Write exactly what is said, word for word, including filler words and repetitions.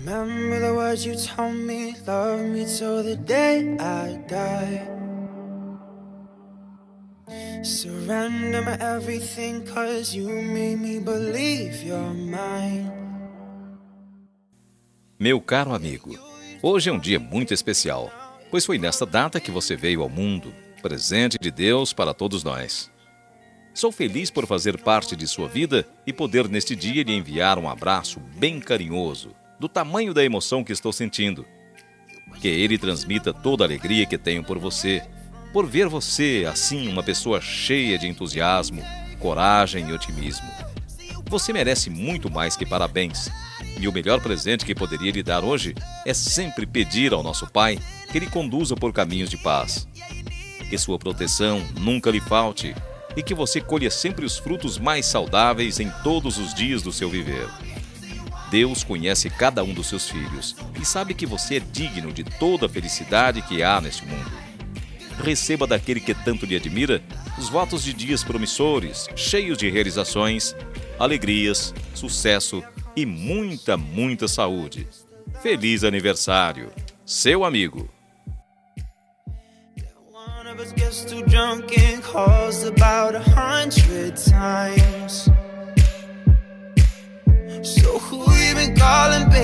Remember the words you told me, love me till the day I die. Surrender my everything, cause you made me believe you're mine. Meu caro amigo, hoje é um dia muito especial, pois foi nesta data que você veio ao mundo, presente de Deus para todos nós. Sou feliz por fazer parte de sua vida e poder neste dia lhe enviar um abraço bem carinhoso, do tamanho da emoção que estou sentindo. Que ele transmita toda a alegria que tenho por você, por ver você, assim, uma pessoa cheia de entusiasmo, coragem e otimismo. Você merece muito mais que parabéns. E o melhor presente que poderia lhe dar hoje é sempre pedir ao nosso Pai que lhe conduza por caminhos de paz. Que sua proteção nunca lhe falte e que você colha sempre os frutos mais saudáveis em todos os dias do seu viver. Deus conhece cada um dos seus filhos e sabe que você é digno de toda a felicidade que há neste mundo. Receba daquele que tanto lhe admira os votos de dias promissores, cheios de realizações, alegrias, sucesso e muita, muita saúde. Feliz aniversário, seu amigo. One of us gets too drunk and calls about a hundred times. So who you been calling?